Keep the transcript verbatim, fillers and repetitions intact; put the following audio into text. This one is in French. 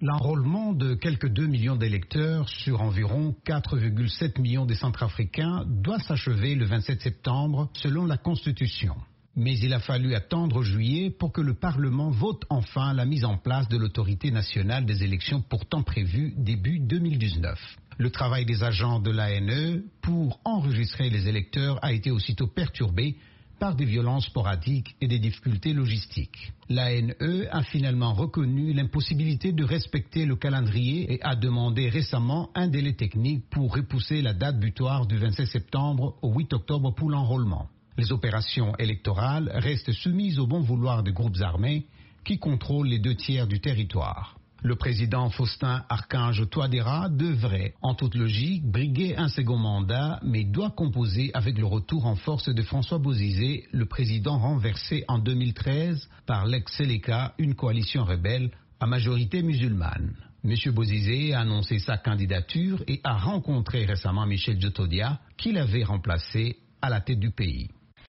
L'enrôlement de quelques deux millions d'électeurs sur environ quatre virgule sept millions de Centrafricains doit s'achever le vingt-sept septembre selon la Constitution. Mais il a fallu attendre juillet pour que le Parlement vote enfin la mise en place de l'autorité nationale des élections pourtant prévue début deux mille dix-neuf. Le travail des agents de l'A N E pour enregistrer les électeurs a été aussitôt perturbé par des violences sporadiques et des difficultés logistiques. L'A N E a finalement reconnu l'impossibilité de respecter le calendrier et a demandé récemment un délai technique pour repousser la date butoir du vingt-sept septembre au huit octobre pour l'enrôlement. Les opérations électorales restent soumises au bon vouloir des groupes armés qui contrôlent les deux tiers du territoire. Le président Faustin Archange Touadéra devrait, en toute logique, briguer un second mandat, mais doit composer avec le retour en force de François Bozizé, le président renversé en deux mille treize par l'ex-Séléka, une coalition rebelle à majorité musulmane. M. Bozizé a annoncé sa candidature et a rencontré récemment Michel Djotodia, qui l'avait remplacé à la tête du pays.